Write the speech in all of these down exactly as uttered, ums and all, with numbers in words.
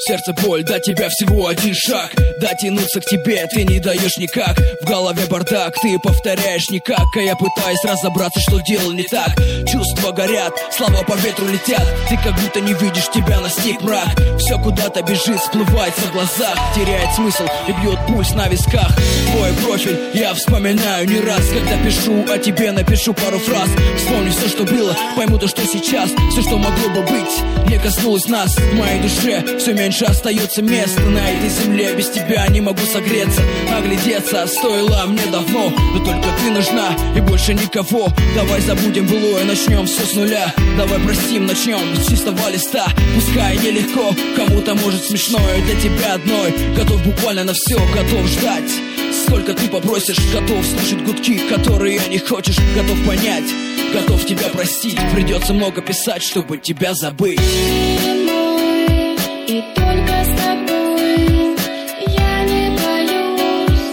сердце боль, до тебя всего один шаг. Дотянуться к тебе ты не даешь никак. В голове бардак, ты повторяешь никак. А я пытаюсь разобраться, что делал не так. Чувства горят, слова по ветру летят. Ты как будто не видишь, тебя настиг мрак. Все куда-то бежит, всплывает на глазах. Теряет смысл и бьет пульс на висках. Твой профиль я вспоминаю не раз. Когда пишу о тебе, напишу пару фраз. Вспомни все, что было, пойму то, что сейчас. Все, что могло бы быть, не коснулось нас. В моей душе все меньше остается места. На этой земле без тебя не могу согреться. Оглядеться стоило мне давно, но только ты нужна и больше никого. Давай забудем былое, начнем все с нуля. Давай простим, начнем с чистого листа. Пускай нелегко, кому-то может смешно. И для тебя одной готов буквально на все, готов ждать. Сколько ты попросишь, готов слушать гудки, которые не хочешь, готов понять, готов тебя простить. Придется много писать, чтобы тебя забыть. И только с тобой я не боюсь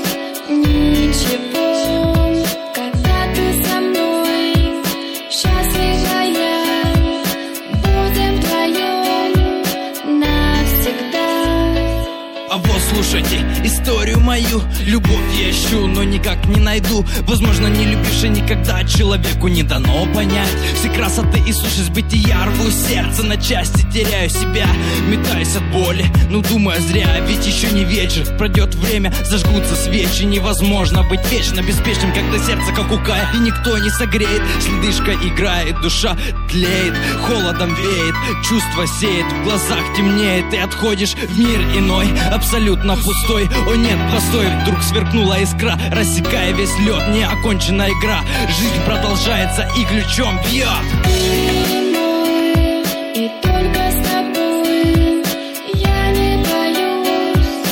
ничего. Когда ты со мной, счастливая, будем вдвоем навсегда. А вот слушайте историю мою. Любовь я ищу, но никак не найду. Возможно, не любишь и никогда человеку не дано понять все красоты и сущность бытия. Рву сердце на части, теряю себя, метаюсь от боли, ну думаю зря. Ведь еще не вечер, пройдет время, зажгутся свечи. Невозможно быть вечно беспечным, когда сердце как у Кая и никто не согреет. Следышка играет, душа тлеет, холодом веет, чувство сеет, в глазах темнеет. Ты отходишь в мир иной, абсолютно пустой. О нет, постой, вдруг сверкнула искра, рассекая весь лед, неоконченная игра. Жизнь продолжается и ключом бьет. Ты мой, и только с тобой я не боюсь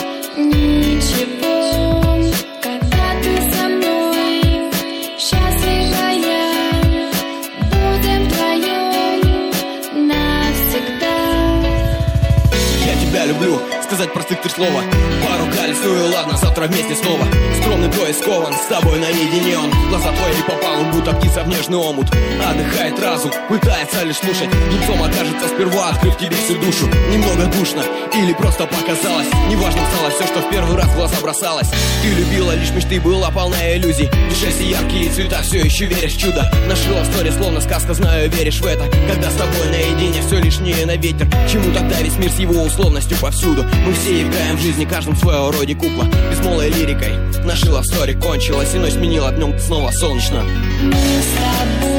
ничего. Когда ты со мной, счастливая, будем вдвоем навсегда. Я тебя люблю, сказать простых три слова. Поругались, ну и ладно, завтра вместе снова. Скромный пояс скован, с тобой наедине он. В глаза твои попал, он будто птица в нежный омут. Отдыхает разум, пытается лишь слушать. Лицом окажется сперва, открыв тебе всю душу. Немного душно, или просто показалось. Неважно стало все, что в первый раз в глаза бросалось. Ты любила лишь мечты, была полна иллюзий. В душе все яркие цвета, все еще веришь в чудо. Нашила в сторе, словно сказка, знаю, веришь в это. Когда с тобой наедине, все лишнее на ветер. Чему тогда весь мир с его условностью повсюду? Мы все играем в жизни, каждым в своего роде кукла. Бесмолой лирикой наша лавстори кончилась, и ночь сменила днем снова солнечно. Мы с тобой